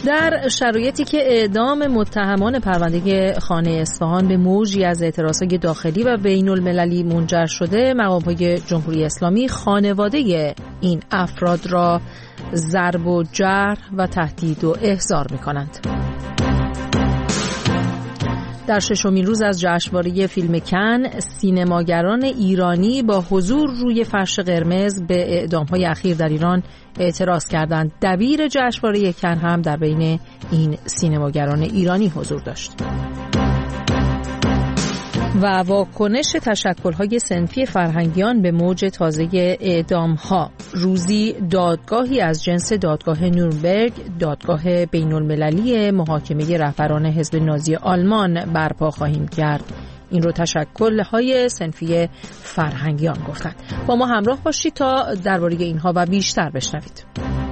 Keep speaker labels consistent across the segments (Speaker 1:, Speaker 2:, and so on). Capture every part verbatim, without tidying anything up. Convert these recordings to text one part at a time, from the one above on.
Speaker 1: در شرایطی که اعدام متهمان پرونده خانه اصفهان به موجی از اعتراضات داخلی و بین المللی منجر شده، مقام‌های جمهوری اسلامی خانواده این افراد را ضرب و جرح و تهدید و احضار می‌کنند. در ششمین روز از جشنواره فیلم کن، سینماگران ایرانی با حضور روی فرش قرمز به اعدام‌های اخیر در ایران اعتراض کردند. دبیر جشنواره کن هم در بین این سینماگران ایرانی حضور داشت. و واکنش تشکل‌های صنفی فرهنگیان به موج تازه اعدام‌ها. روزی دادگاهی از جنس دادگاه نورنبرگ، دادگاه بین‌المللی محاکمه رهبران حزب نازی آلمان برپا خواهیم کرد. این رو تشکل‌های صنفی فرهنگیان گفتند. با ما همراه باشید تا درباره اینها و بیشتر بشنوید.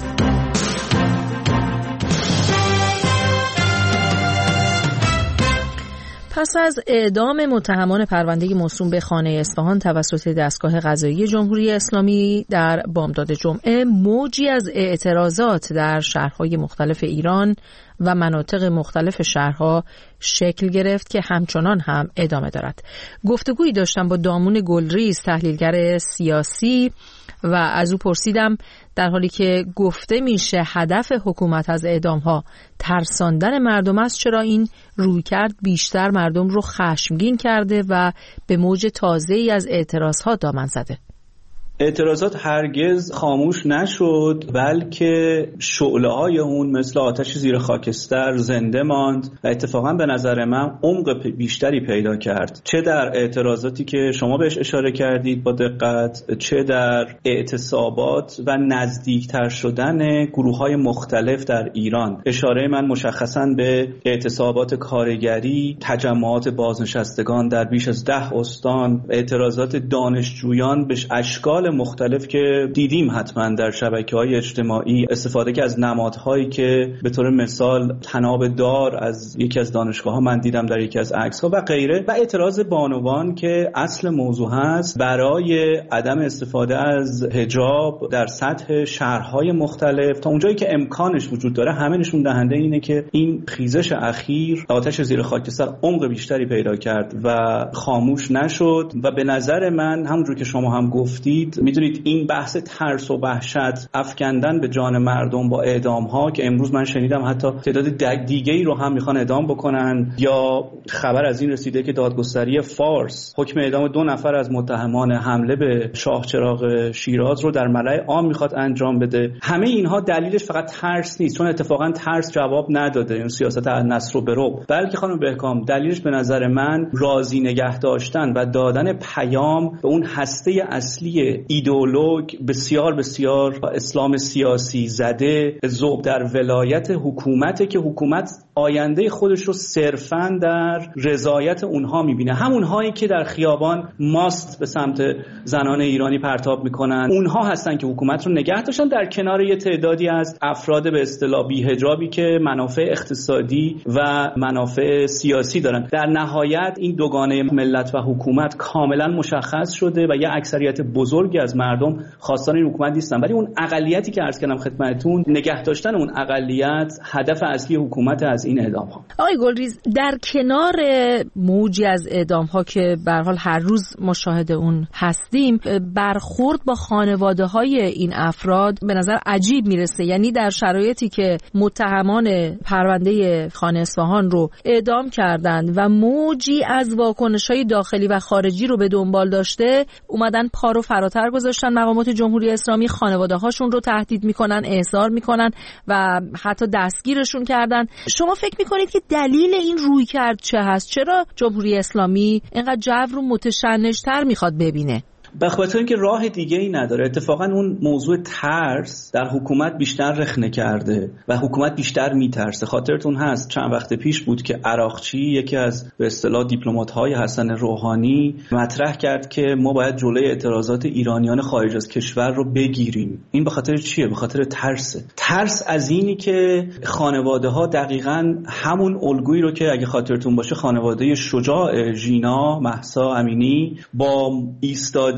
Speaker 1: پس از اعدام متهمان پرونده موسوم به خانه اصفهان توسط دستگاه قضایی جمهوری اسلامی در بامداد جمعه، موجی از اعتراضات در شهرهای مختلف ایران و مناطق مختلف شهرها شکل گرفت که همچنان هم ادامه دارد. گفتگویی داشتم با دامون گلریز، تحلیلگر سیاسی، و از او پرسیدم در حالی که گفته میشه هدف حکومت از اعدام‌ها ترساندن مردم است، چرا این رویکرد بیشتر مردم رو خشمگین کرده و به موج تازه‌ای از اعتراض‌ها دامن زده؟
Speaker 2: اعتراضات هرگز خاموش نشد، بلکه شعله‌های اون مثل آتش زیر خاکستر زنده ماند و اتفاقا به نظر من عمق بیشتری پیدا کرد، چه در اعتراضاتی که شما بهش اشاره کردید با دقت، چه در اعتصابات و نزدیکتر شدن گروه‌های مختلف در ایران. اشاره من مشخصاً به اعتصابات کارگری، تجمعات بازنشستگان در بیش از ده استان، اعتراضات دانشجویان به اشکال مختلف که دیدیم حتما در شبکه‌های اجتماعی، استفاده که از نمادهایی که به طور مثال طناب دار از یکی از دانشگاه‌ها من دیدم در یکی از عکس‌ها و غیره، و اعتراض بانوان که اصل موضوع هست برای عدم استفاده از حجاب در سطح شهرهای مختلف تا اونجایی که امکانش وجود داره. همه نشون دهنده اینه که این خیزش اخیر آتش زیر خاکستر عمق بیشتری پیدا کرد و خاموش نشد و به نظر من همونجور که شما هم گفتید، میدونید این بحث ترس و وحشت افکندن به جان مردم با اعدام ها که امروز من شنیدم حتی تعداد دیگه ای رو هم میخوان اعدام بکنن، یا خبر از این رسیده که دادگستری فارس حکم اعدام دو نفر از متهمان حمله به شاه چراغ شیراز رو در ملأ عام میخواد انجام بده. همه اینها دلیلش فقط ترس نیست، چون اتفاقا ترس جواب نداده این سیاست نصر و برو، بلکه خانم بهکام دلیلش به نظر من راضی نگه داشتن و دادن پیام به اون هسته اصلی ایدئولوگ بسیار بسیار اسلام سیاسی زده ذوب در ولایت حکومته که حکومت آینده خودش رو صرفاً در رضایت اونها میبینه، همونهایی که در خیابان ماست به سمت زنان ایرانی پرتاب میکنن، اونها هستن که حکومت رو نگه داشتن در کنار یه تعدادی از افراد به اصطلاح بی‌حجابی که منافع اقتصادی و منافع سیاسی دارن. در نهایت این دوگانه ملت و حکومت کاملا مشخص شده و یه اکثریت بزرگی از مردم خواستان این حکومت نیستن، ولی اون اقلیتی که عرض کردم خدمتتون، نگه داشتن اون اقلیت هدف اصلی حکومت از این اعدام ها.
Speaker 1: آقای گلریز، در کنار موجی از اعدام ها که به هر حال هر روز مشاهده اون هستیم، برخورد با خانواده های این افراد به نظر عجیب میرسه. یعنی در شرایطی که متهمان پرونده خانه اصفهان رو اعدام کردند و موجی از واکنش های داخلی و خارجی رو به دنبال داشته، اومدن پا رو فراتر گذاشتن مقامات جمهوری اسلامی، خانواده هاشون رو تهدید میکنن، احضار میکنن و حتی دستگیرشون کردن. شما فکر میکنید که دلیل این رویکرد چه هست؟ چرا جمهوری اسلامی اینقدر جو رو متشنج‌تر میخواد ببینه؟
Speaker 2: به خاطر اینکه راه دیگه ای نداره. اتفاقا اون موضوع ترس در حکومت بیشتر رخنه کرده و حکومت بیشتر میترسه. خاطرتون هست چند وقت پیش بود که عراقچی، یکی از به اصطلاح دیپلمات‌های حسن روحانی، مطرح کرد که ما باید جلوی اعتراضات ایرانیان خارج از کشور رو بگیریم. این به خاطر چیه؟ به خاطر ترسه. ترس از اینی که خانواده‌ها دقیقاً همون الگویی رو که اگه خاطرتون باشه خانواده شجاع ژینا مهسا امینی با ایستادگی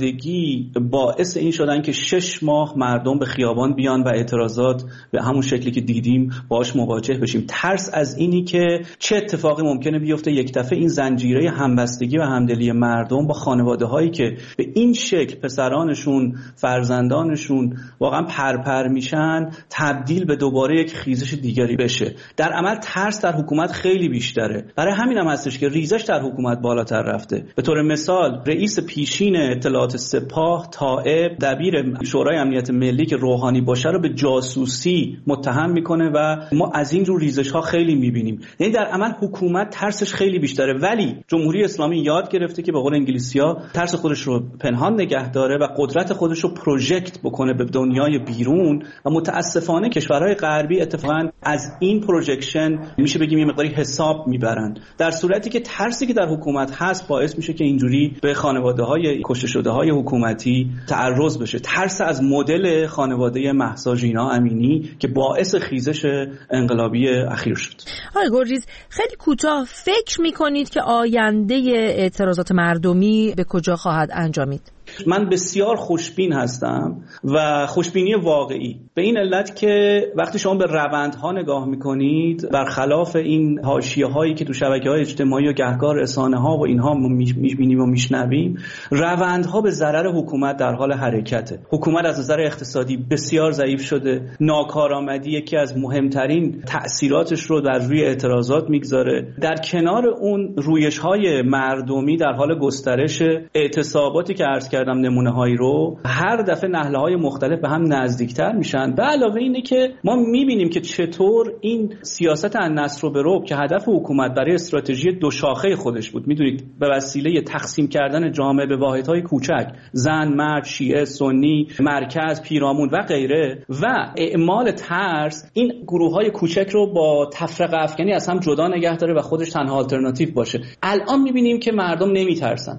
Speaker 2: سادگی باعث این شدن که شش ماه مردم به خیابان بیان و اعتراضات به همون شکلی که دیدیم باهاش مواجه بشیم. ترس از اینی که چه اتفاقی ممکنه بیفته یک دفعه این زنجیره همبستگی و همدلی مردم با خانواده‌هایی که به این شکل پسرانشون، فرزندانشون واقعا پرپر میشن تبدیل به دوباره یک خیزش دیگری بشه. در عمل ترس در حکومت خیلی بیشتره. برای همین هم هستش که ریزش در حکومت بالاتر رفته. به طور مثال رئیس پیشین اطلاعات سپاه طائب دبیر شورای امنیت ملی که روحانی باشه رو به جاسوسی متهم میکنه و ما از این رو ریزش ها خیلی میبینیم. یعنی در عمل حکومت ترسش خیلی بیشتره، ولی جمهوری اسلامی یاد گرفته که به قول انگلیسی‌ها ترس خودش رو پنهان نگه داره و قدرت خودش رو پروژکت بکنه به دنیای بیرون و متاسفانه کشورهای غربی اتفاقا از این پروژکشن میشه بگیم یه مقداری حساب میبرن، در صورتی که ترسی که در حکومت هست باعث میشه که اینجوری به خانواده‌های کشته شده‌های حکومتی تعرض بشه. ترس از مدل خانواده مهسا ژینا امینی که باعث خیزش انقلابی اخیر شد.
Speaker 1: آقای گلریز، خیلی کوتاه فکر میکنید که آینده اعتراضات مردمی به کجا خواهد انجامید؟
Speaker 2: من بسیار خوشبین هستم و خوشبینی واقعی، به این علت که وقتی شما به روندها نگاه میکنید برخلاف این حاشیه هایی که تو شبکه‌های اجتماعی و گهگاه رسانه ها و اینها میبینیم و میشنویم، روندها به ضرر حکومت در حال حرکته. حکومت از نظر اقتصادی بسیار ضعیف شده، ناکارآمدی یکی از مهمترین تأثیراتش رو در روی اعتراضات میگذاره. در کنار اون رویش های مردمی در حال گسترش، اعتصاباتی که عرض کردم نمونه هایی رو هر دفعه نهله های مختلف به هم نزدیکتر میشن. به علاوه اینه که ما میبینیم که چطور این سیاست النصر و برو که هدف حکومت برای استراتژی دو شاخه خودش بود، میدونید به وسیله تقسیم کردن جامعه به واحدهای کوچک، زن، مرد، شیعه، سنی، مرکز، پیرامون و غیره، و اعمال ترس این گروه های کوچک رو با تفرقه افکنی از هم جدا نگه داره و خودش تنها آلترناتیو باشه. الان میبینیم که مردم نمیترسن.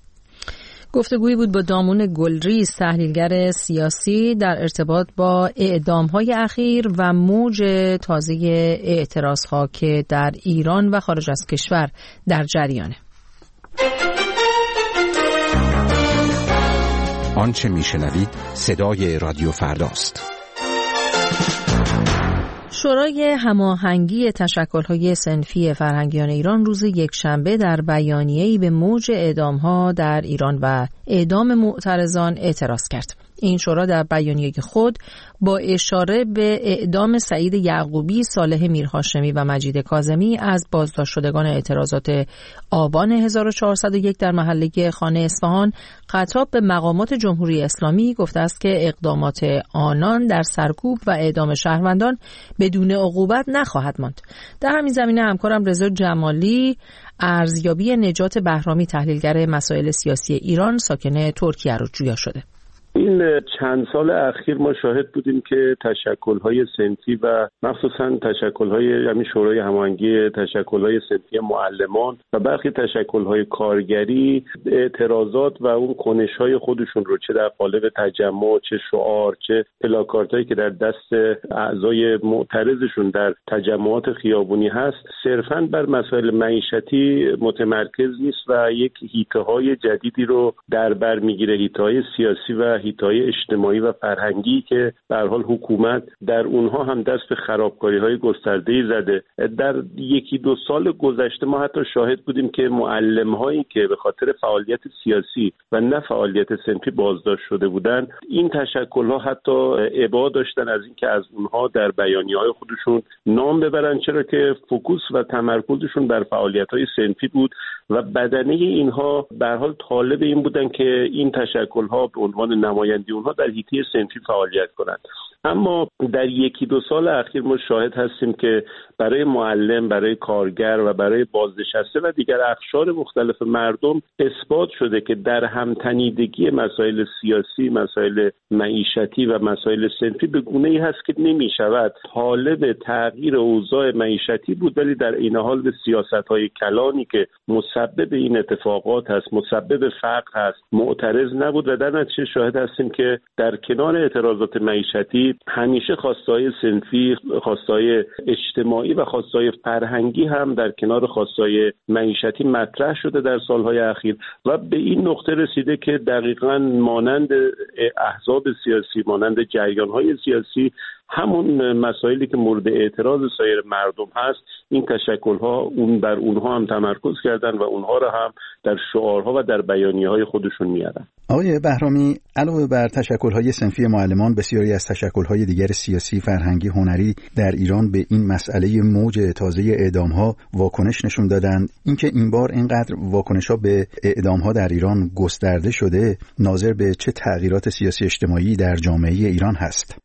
Speaker 1: گفتگویی بود با دامون گلریز، تحلیلگر سیاسی، در ارتباط با اعدام‌های اخیر و موج تازه اعتراض‌ها که در ایران و خارج از کشور در جریانه.
Speaker 3: آنچه میشنوید صدای رادیو فرداست.
Speaker 1: شورای هماهنگی تشکل‌های صنفی فرهنگیان ایران روز یکشنبه در بیانیه‌ای به موج اعدام‌ها در ایران و اعدام معترضان اعتراض کرد. این شورا در بیانیه خود با اشاره به اعدام سعید یعقوبی، صالح میرهاشمی و مجید کاظمی از بازداشت شدگان اعتراضات آبان هزار و چهارصد و یک در محله خانه اصفهان خطاب به مقامات جمهوری اسلامی گفته است که اقدامات آنان در سرکوب و اعدام شهروندان بدون عقوبت نخواهد ماند. در همین زمینه همکارم رضا جمالی، ارزیابی نجات بهرامی، تحلیلگر مسائل سیاسی ایران ساکن ترکیه رو جویا شده.
Speaker 4: این چند سال اخیر ما شاهد بودیم که تشکل‌های صنفی و مخصوصاً تشکل‌های همین شورای هماهنگی تشکل‌های صنفی معلمان و برخی تشکل‌های کارگری اعتراضات و اون کنش‌های خودشون رو چه در قالب تجمع، چه شعار، چه پلاکاردهایی که در دست اعضای معترضشون در تجمعات خیابونی هست، صرفاً بر مسائل معیشتی متمرکز نیست و یک حیطه‌های جدیدی رو در بر می‌گیره، حیطه‌های سیاسی و حیطه‌های اجتماعی و فرهنگی که به هر حال حکومت در اونها هم دست به خرابکاری‌های گسترده‌ای زده. در یکی دو سال گذشته ما حتی شاهد بودیم که معلم‌هایی که به خاطر فعالیت سیاسی و نه فعالیت صنفی بازداشت شده بودند، این تشکل‌ها حتی ابا داشتن از اینکه از اونها در بیانیه‌های خودشون نام ببرن، چرا که فوکوس و تمرکزشون بر فعالیت‌های صنفی بود و بدنه اینها به هر حال طالب این بودن که این تشکل‌ها به عنوان نمایندگی اونها در حیطه صنفی فعالیت کنند. اما در یکی دو سال اخیر ما شاهد هستیم که برای معلم، برای کارگر و برای بازنشسته و دیگر اقشار مختلف مردم اثبات شده که در همتنیدگی مسائل سیاسی، مسائل معیشتی و مسائل صنفی به گونه‌ای هست که نمی‌شود طالب تغییر اوضاع معیشتی بود، ولی در این حال به سیاست‌های کلانی که مسبب این اتفاقات هست، مسبب فقر هست، معترض نبود و در نتیجه شاهد هستیم که در کنار اعتراضات معیشتی اخیر همیشه خواستهای صنفی، خواستهای اجتماعی و خواستهای فرهنگی هم در کنار خواستهای معیشتی مطرح شده در سالهای اخیر و به این نقطه رسیده که دقیقاً مانند احزاب سیاسی، مانند جریان‌های سیاسی، همون مسائلی که مورد اعتراض سایر مردم هست، این تشکل‌ها اون بر اونها هم تمرکز کردن و اونها را هم در شعارها و در بیانیه‌های خودشون میارن.
Speaker 5: آقای بهرامی، علاوه بر تشکل‌های صنفی معلمان، بسیاری از تشکل‌های دیگر سیاسی، فرهنگی، هنری در ایران به این مسئله موج تازه اعدام‌ها واکنش نشون دادند. اینکه این بار اینقدر واکنش‌ها به اعدام‌ها در ایران گسترده شده، ناظر به چه تغییرات سیاسی اجتماعی در جامعه ایران هست؟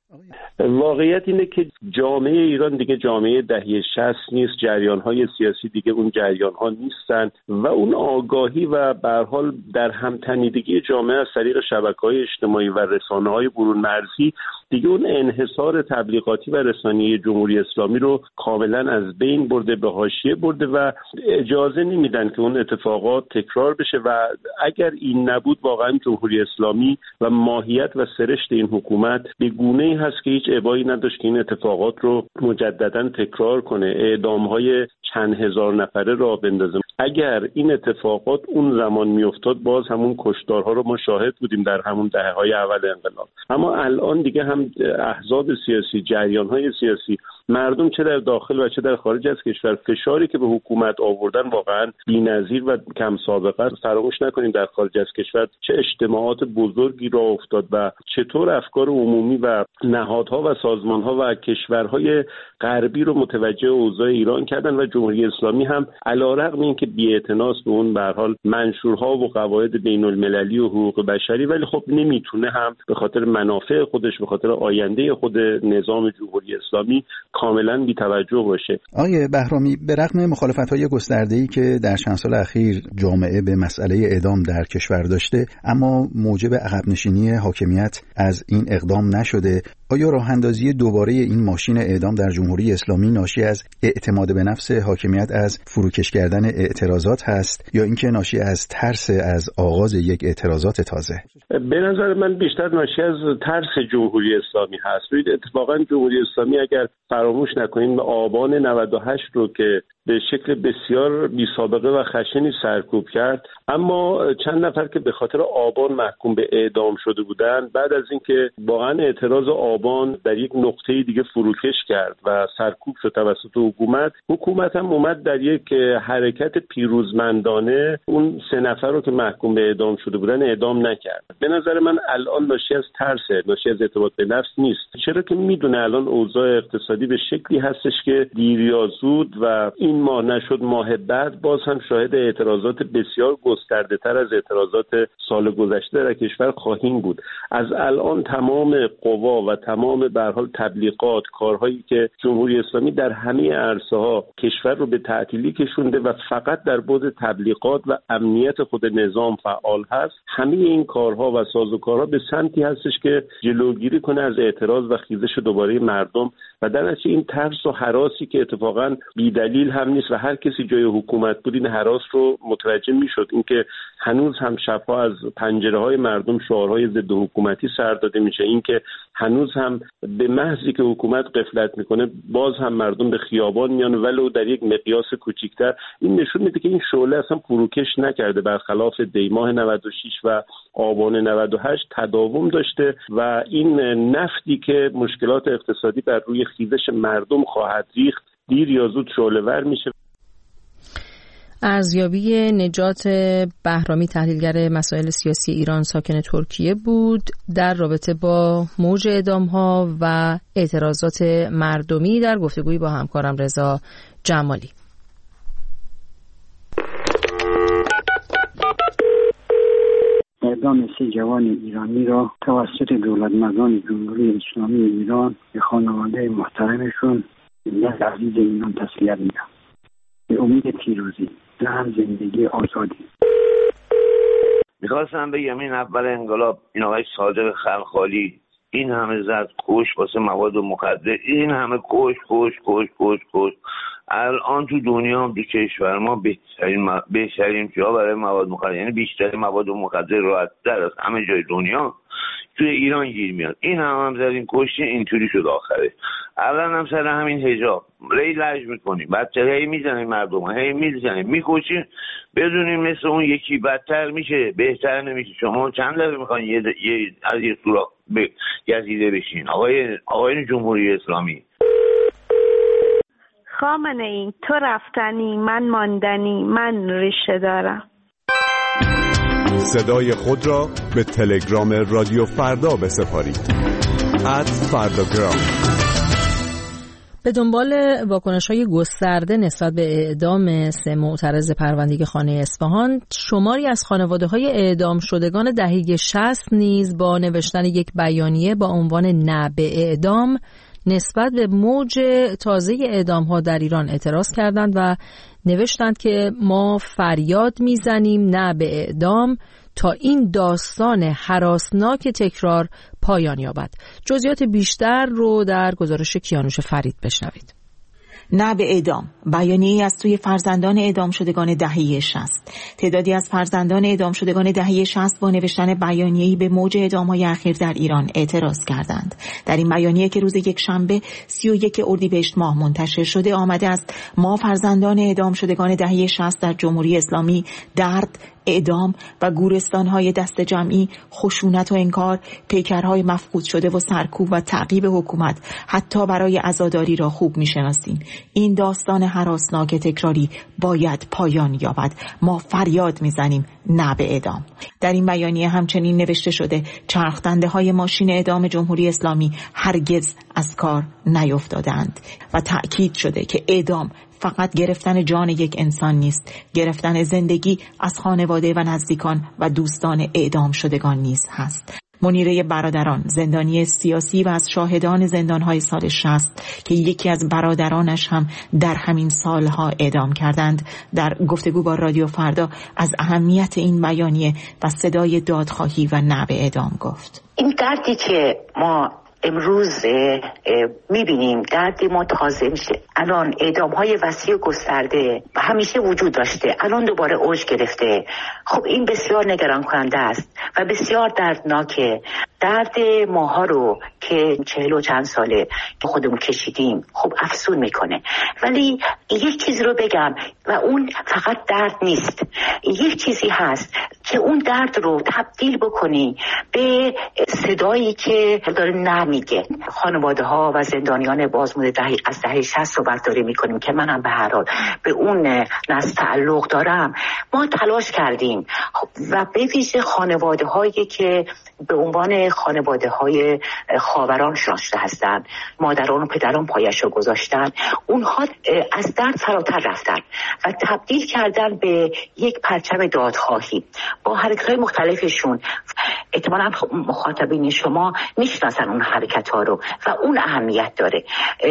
Speaker 4: واقعیت اینه که جامعه ایران دیگه جامعه دهه شصت نیست، جریان‌های سیاسی دیگه اون جریان‌ها نیستن و اون آگاهی و به هر حال در هم‌تنیدگی جامعه از طریق شبکه‌های اجتماعی و رسانه‌های برون مرزی دیگه اون انحصار تبلیغاتی و رسانه‌ای جمهوری اسلامی رو کاملا از بین برده، به حاشیه برده و اجازه نمیدن که اون اتفاقات تکرار بشه و اگر این نبود واقعا جمهوری اسلامی و ماهیت و سرشت این حکومت به گونه‌ای هست که هیچ ابایی نداشت که این اتفاقات رو مجددا تکرار کنه، اعدام‌های چند هزار نفره را بندازه. اگر این اتفاقات اون زمان میافتاد باز همون کشتارها رو ما شاهد بودیم در همون دهه‌های اول انقلاب. اما الان دیگه هم احزاب سیاسی، جریان‌های سیاسی، مردم چه در داخل و چه در خارج از کشور فشاری که به حکومت آوردن واقعا بی‌نظیر و کم سابقه است. فراموش نکنیم در خارج از کشور چه اجتماعات بزرگی راه افتاد و چطور افکار عمومی و نهادها و سازمان‌ها و کشورهای غربی رو متوجه اوضاع ایران کردن و جمهوری اسلامی هم علیرغم اینکه بی‌اعتناست به اون به هر حال منشورها و قواعد بین‌المللی و حقوق بشری، ولی خب نمیتونه هم به خاطر منافع خودش، به خاطر آینده خود نظام جمهوری اسلامی کاملا بی‌توجه باشه.
Speaker 5: آقای بهرامی، به رغم مخالفت‌های گسترده‌ای که در چند سال اخیر جامعه به مسئله اعدام در کشور داشته، اما موجب عقب نشینی حاکمیت از این اقدام نشده. آیا راه اندازی دوباره این ماشین اعدام در جمهوری اسلامی ناشی از اعتماد به نفس حاکمیت از فروکش کردن اعتراضات هست یا اینکه ناشی از ترس از آغاز یک اعتراضات تازه؟
Speaker 4: به نظر من بیشتر ناشی از ترس جمهوری اسلامی هست. ببینید اتفاقا جمهوری اسلامی اگر فراموش نکنیم آبان نود و هشت رو که به شکل بسیار بی سابقه و خشنی سرکوب کرد، اما چند نفر که به خاطر آبان محکوم به اعدام شده بودند، بعد از اینکه واقعا اعتراض آبان در یک نقطه دیگه فروکش کرد و سرکوب شد توسط حکومت، حکومت هم اومد در یک حرکت پیروزمندانه اون سه نفر رو که محکوم به اعدام شده بودن اعدام نکرد. به نظر من الان ناشی از ترسه، ناشی از اعتماد به نفس نیست، چرا که میدونه الان اوضاع اقتصادی به شکلی هستش که دیر یا زود و این ماه نشد ماه بعد باز هم شاهد اعتراضات بسیار گسترده تر از اعتراضات سال گذشته در کشور خواهیم بود. از الان تمام قوا و تمام به هر حال تبلیغات، کارهایی که جمهوری اسلامی در همه عرصه‌ها کشور رو به تعطیلی کشونده و فقط در بعد تبلیغات و امنیت خود نظام فعال هست، همه این کارها و سازوکارها به سمتی هستش که جلوگیری کنه از اعتراض و خیزش دوباره مردم و در نتیجه این ترس و هراسی که اتفاقا بی‌دلیل هم نیست و هر کسی جای حکومت بود این هراس رو متوجه میشد. اینکه هنوز هم شبها از پنجره‌های مردم شعارهای ضد حکومتی سر داده میشه، اینکه هنوز هم به محضی که حکومت غفلت میکنه باز هم مردم به خیابان میان ولو در یک مقیاس کوچیک‌تر، این نشون میده که این شعله اصلا فروکش نکرده، برخلاف دیماه نود و شش و آبان نود و هشت تداوم داشته و این نفتی که مشکلات اقتصادی بر روی خیزش مردم خواهد ریخت دیر یا زود شعله‌ور میشه.
Speaker 1: ارزیابی نجات بهرامی، تحلیلگر مسائل سیاسی ایران ساکن ترکیه بود، در رابطه با موج اعدام‌ها و اعتراضات مردمی در گفتگویی با همکارم رضا جمالی.
Speaker 6: اعدام سه جوان ایرانی را توسط دولتمردان جمهوری اسلامی ایران به خانواده محترمشون ملت عزیز ایران تسلیت میدم. به امید پیروزی، هم زندگی آزادی.
Speaker 7: میخواستم بگم این اول انقلاب این آقای صادق خلخالی این همه زد کش واسه مواد مخدر، این همه کش کش کش کش کش الان تو دنیا هم تو کشور ما بهترین بهترین جا برای مواد مخدر، یعنی بیشتر مواد مخدر راحت در از همه جای دنیا توی ایران گیر میاد. این هم هم زدین کشتی، اینطوری شد آخره. الان هم سر همین حجاب ری لج میکنیم، بدتر هی میزنیم مردم، هی میزنیم میکشیم، بدونیم مثل اون یکی بدتر میشه، بهتر نمیشه. شما چند دفعه میخواین یه, یه از یه سوراخ گزیده بشین آقای آقای جمهوری اسلامی؟
Speaker 8: خامنه ای تو رفتنی، من ماندنی، من ریشه دارم.
Speaker 9: صدای خود را به تلگرام رادیو فردا بسپارید. ات فرداگرام.
Speaker 1: به دنبال واکنش‌های گسترده نسبت به اعدام سه معترض پروندگی خانه اصفهان، شماری از خانواده‌های اعدام شدگان دهه شصت نیز با نوشتن یک بیانیه با عنوان نه به اعدام نسبت به موج تازه اعدام‌ها در ایران اعتراض کردند و نوشتند که ما فریاد میزنیم نه به اعدام تا این داستان هراسناک تکرار پایان یابد. جزئیات بیشتر رو در گزارش کیانوش فرید بشنوید.
Speaker 10: نه به اعدام، بیانیه‌ای از سوی فرزندان اعدام شدگان دهه شصت. تعدادی از فرزندان اعدام شدگان دهه شصت با نوشتن بیانیه‌ای به موج اعدام‌های اخیر در ایران اعتراض کردند. در این بیانیه که روز یک شنبه سی و یک اردیبهشت ماه منتشر شده آمده است ما فرزندان اعدام شدگان دهه شصت در جمهوری اسلامی درد، اعدام و گورستان‌های دست جمعی، خشونت و انکار، پیکرهای مفقود شده و سرکوب و تعقیب حکومت حتی برای عزاداری را خوب می‌شناسیم. این داستان هراسناک تکراری باید پایان یابد. ما فریاد می‌زنیم نه به اعدام. در این بیانیه همچنین نوشته شده چرخ‌دنده‌های ماشین اعدام جمهوری اسلامی هرگز از کار نیفتادند و تأکید شده که اعدام فقط گرفتن جان یک انسان نیست، گرفتن زندگی از خانواده و نزدیکان و دوستان اعدام شدگان نیز هست. منیره برادران، زندانی سیاسی و از شاهدان زندان‌های سال شصت که یکی از برادرانش هم در همین سالها اعدام کردند، در گفتگو با رادیو فردا از اهمیت این بیانیه و صدای دادخواهی و نه به اعدام گفت.
Speaker 11: این دردی که ما امروز میبینیم دردی ما تازه میشه. الان اعدام های وسیع و گسترده همیشه وجود داشته، الان دوباره اوج گرفته. خب این بسیار نگران کننده است و بسیار دردناکه. درد ماها رو که چهل و چند ساله که خودمون کشیدیم خب افسون میکنه. ولی یک چیزی رو بگم و اون فقط درد نیست، یک چیزی هست که اون درد رو تبدیل بکنی به صدایی که داره نمیگه. خانواده ها و زندانیان بازمونده دهه از دهه شصت صحبت داریم میکنیم که منم به هر حال به اون نسل تعلق دارم. ما تلاش کردیم و به ویژه خانواده هایی که به عنوان خانواده های خاوران شناخته هستند، مادران و پدران پایش رو گذاشتن، اونها از درد فراتر رفتن و تبدیل کردن به یک پرچم دادخواهی با حرکت‌های مختلفشون. احتمالاً مخاطبین شما میشناسن اون حرکت ها رو و اون اهمیت داره.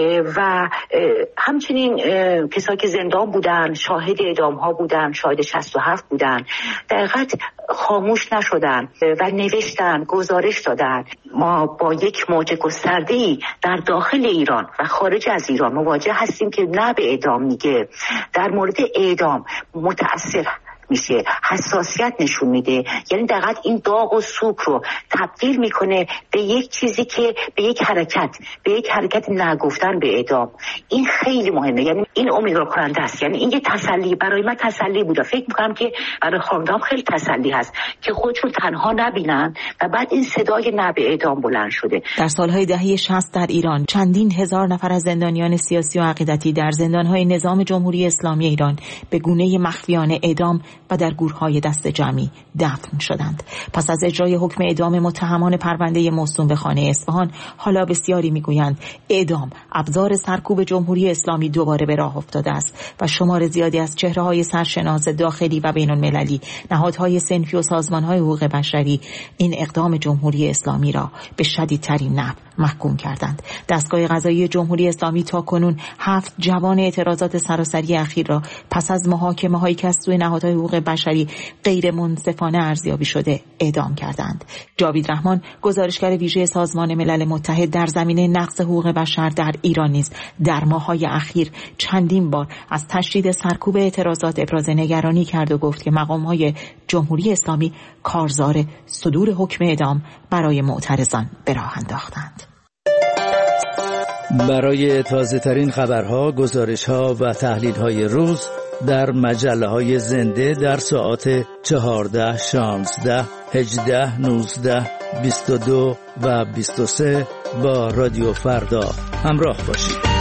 Speaker 11: و همچنین کسایی که زندان بودن، شاهد اعدام ها بودن، شاهد شصت و هفت بودن، دقیقاً خاموش نشدن و نوشتن، گزارش دادن. ما با یک موج گسترده‌ای در داخل ایران و خارج از ایران مواجه هستیم که نه به اعدام میگه، در مورد اعدام متأثر میشه، حساسیت نشون میده. یعنی دقیقاً این داغ و سوک رو تبدیل میکنه به یک چیزی که به یک حرکت به یک حرکت نگفتن به اعدام. این خیلی مهمه، یعنی این امیدوار کننده است. یعنی این یه تسلی برای من تسلی بوده. فکر میکنم که برای خانواده خیلی تسلی هست که خودشون تنها نبینن و بعد این صدای نه به اعدام بلند شده.
Speaker 10: در سالهای دهه شصت در ایران چندین هزار نفر از زندانیان سیاسی و عقیدتی در زندانهای نظام جمهوری اسلامی ایران به گونه مخفیانه اعدام و در گورهای دست جمعی دفن شدند. پس از اجرای حکم اعدام متهمان پرونده موسوم به خانه اصفهان، حالا بسیاری میگویند اعدام ابزار سرکوب جمهوری اسلامی دوباره به راه افتاده است و شمار زیادی از چهره‌های سرشناس داخلی و بین‌المللی، نهادهای صنفی و سازمان‌های حقوق بشری این اقدام جمهوری اسلامی را به شدیدترین نحو محکوم کردند. دستگاه قضایی جمهوری اسلامی تاکنون هفت جوان اعتراضات سراسری اخیر را پس از محاکمه‌هایی که از سوی نهادهای حقوق بشری غیر منصفانه ارزیابی شده اعدام کردند. جاوید رحمان، گزارشگر ویژه سازمان ملل متحد در زمینه نقض حقوق بشر در ایران نیز در ماه‌های اخیر چندین بار از تشدید سرکوب اعتراضات ابراز نگرانی کرد و گفت که مقام‌های جمهوری اسلامی کارزار صدور حکم اعدام برای معترضان به راه انداختند.
Speaker 12: برای تازه‌ترین خبرها، گزارش‌ها و تحلیل‌های روز در مجله‌های زنده در ساعات چهارده، شانزده، هجده، نوزده، بیست و دو و بیست و سه با رادیو فردا همراه باشید.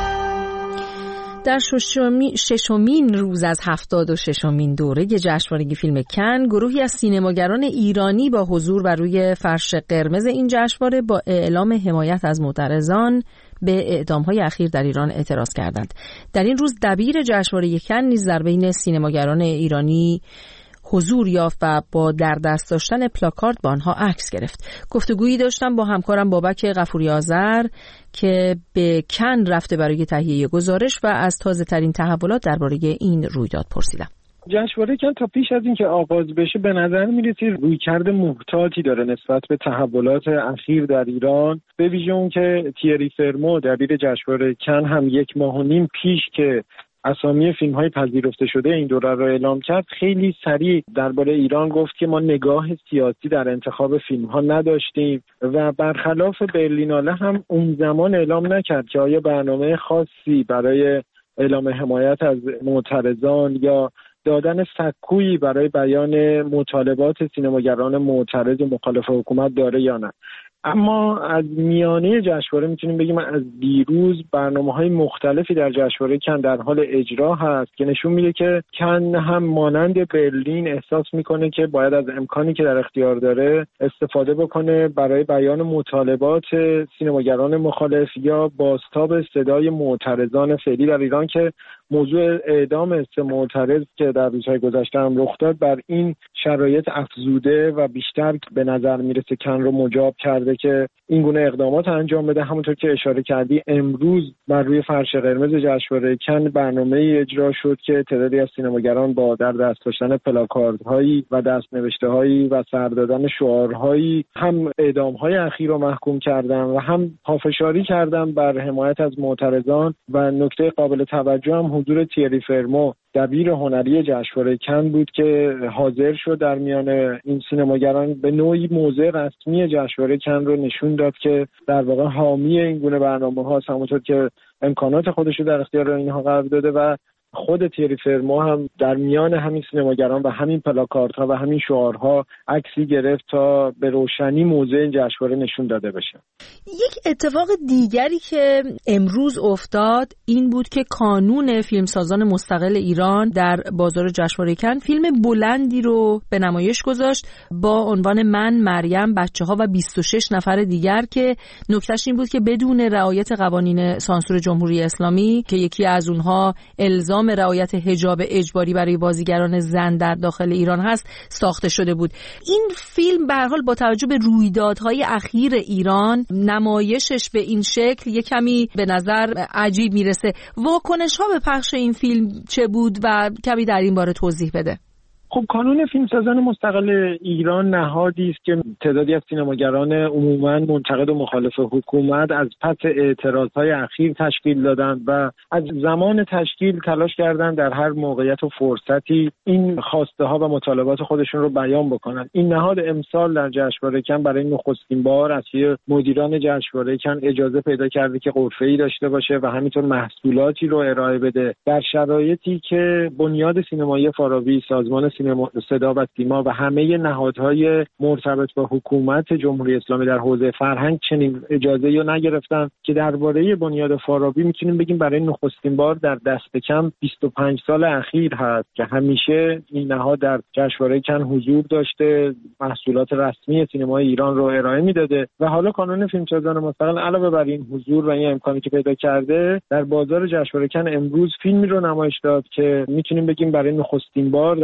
Speaker 1: در ششمین, ششمین روز از هفتاد و ششمین دوره جشنواره فیلم کن، گروهی از سینماگران ایرانی با حضور بر روی فرش قرمز این جشنواره با اعلام حمایت از معترضان به اعدام‌های اخیر در ایران اعتراض کردند. در این روز دبیر جشنواره کن نیز در بین سینماگران ایرانی حضور یافت و با در دست داشتن پلاکارد با آنها عکس گرفت. گفتگویی داشتم با همکارم بابک غفوری آذر که به کن رفته برای تهیه گزارش و از تازه ترین تحولات درباره این رویداد پرسیدم.
Speaker 13: جشنواره کن تا پیش از اینکه آغاز بشه به نظر می‌رسید رویکرد محتاطی داره نسبت به تحولات اخیر در ایران، به ویژه اون که تیری فرمو دبیر جشنواره کن هم یک ماه و نیم پیش که اسامی فیلم‌های پذیرفته شده این دوره را اعلام کرد، خیلی سریع درباره ایران گفت که ما نگاه سیاسی در انتخاب فیلم‌ها نداشتیم و برخلاف برلیناله هم اون زمان اعلام نکرد که آیا برنامه خاصی برای اعلام حمایت از معترضان یا دادن سکویی برای بیان مطالبات سینماگران معترض مخالف حکومت داره یا نه. اما از میانه جشنواره میتونیم بگیم از دیروز برنامه‌های مختلفی در جشنواره کن در حال اجرا هست که نشون میده که کن هم مانند برلین احساس میکنه که باید از امکانی که در اختیار داره استفاده بکنه برای بیان مطالبات سینماگران مخالف یا بازتاب صدای معترضان فعلی در ایران که موضوع اعدام سه معترض که در روزهای گذشته هم رخ داد بر این شرایط افزوده و بیشتر به نظر میرسه کن رو مجاب کرده که این گونه اقدامات انجام بده. همونطور که اشاره کردی امروز بر روی فرش قرمز جشنواره کن برنامه‌ای اجرا شد که تعدادی از سینماگران با در دست داشتن پلاکاردهایی و دست‌نوشته‌هایی و سر دادن شعارهایی هم اعدام‌های اخیر رو محکوم کردن و هم پافشاری کردن بر حمایت از معترضان. و نکته قابل توجه هم حضور تیری فرمو دبیر هنری جشنواره کن بود که حاضر شد در میان این سینماگران به نوعی موضع رسمی جشنواره کن رو نشون داد که در واقع حامی این گونه برنامه‌ها، همونطور که امکانات خودش رو در اختیار اینها قرار داده و خود تیری فرمو هم در میان همین سینماگران و همین پلاکاردها و همین شعارها عکسی گرفت تا به روشنی موضع این جشنواره نشون داده بشه.
Speaker 1: یک اتفاق دیگری که امروز افتاد این بود که کانون فیلمسازان مستقل ایران در بازار جشنواره کن فیلم بلندی رو به نمایش گذاشت با عنوان من، مریم، بچه‌ها و بیست و شش نفر دیگر که نکتهش این بود که بدون رعایت قوانین سانسور جمهوری اسلامی که یکی از اونها الزام رعایت حجاب اجباری برای بازیگران زن در داخل ایران هست ساخته شده بود. این فیلم به هر حال با توجه به رویدادهای اخیر ایران نمایشش به این شکل یک کمی به نظر عجیب میرسه. واکنش‌ها به پخش این فیلم چه بود و کمی در این باره توضیح بده.
Speaker 13: خب کانون فیلمسازان مستقل ایران نهادی است که تعدادی از سینماگران عموما منتقد و مخالف حکومت از پس اعتراضهای اخیر تشکیل دادند و از زمان تشکیل تلاش کردند در هر موقعیت و فرصتی این خواسته ها و مطالبات خودشون رو بیان بکنند. این نهاد امسال در جشنواره کن برای نخستین بار از مدیران جشنواره کن اجازه پیدا کرده که غرفه‌ای داشته باشه و همینطور محصولاتی رو ارائه بده در شرایطی که بنیاد سینمایی فارابی، سازمان سینما صدا و سیما و همه نهادهای مرتبط با حکومت جمهوری اسلامی در حوزه فرهنگ چنین اجازه‌ای رو نگرفتن که درباره بنیاد فارابی میتونیم بگیم برای نخستین بار در دست کم بیست و پنج سال اخیر هست که همیشه این نهاد در جشنواره کن حضور داشته، محصولات رسمی سینمای ایران رو ارائه میداده و حالا کانون فیلمسازان مستقل علاوه بر این حضور و این امکانی که پیدا کرده در بازار جشنواره کن امروز فیلمی رو نمایش داد که میتونیم بگیم برای نخستین بار در چهار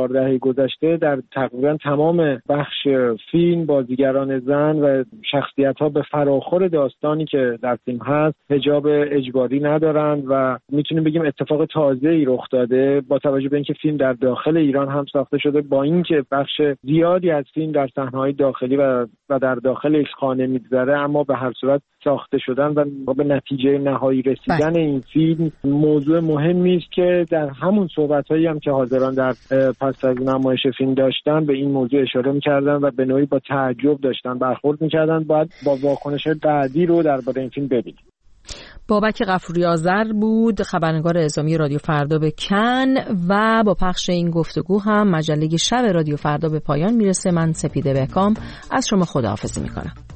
Speaker 13: دهه گذشته در تقریبا تمام بخش فیلم بازیگران زن و شخصیت‌ها به فراخور داستانی که در فیلم هست حجاب اجباری ندارند و میتونیم بگیم اتفاق تازه‌ای رخ داده با توجه به اینکه فیلم در داخل ایران هم ساخته شده، با اینکه بخش زیادی از فیلم در صحنه‌های داخلی و و در داخل یک خانه می‌گذره، اما به هر صورت ساخته شدن و به نتیجه نهایی رسیدن بله. این فیلم موضوع مهمی است که در همون صحبت‌هایی هم که حاضران در پس از نمایش فیلم داشتن به این موضوع اشاره می‌کردن و به نوعی با تعجب داشتن برخورد می‌کردن. باید با واکنش‌های بعدی رو درباره این فیلم ببینیم.
Speaker 1: بابک غفوری آذر بود، خبرنگار اعزامی رادیو فردا به کن، و با پخش این گفتگو هم مجله شب رادیو فردا به پایان میرسه. من سپیده بهکام از شما خداحافظی میکنم.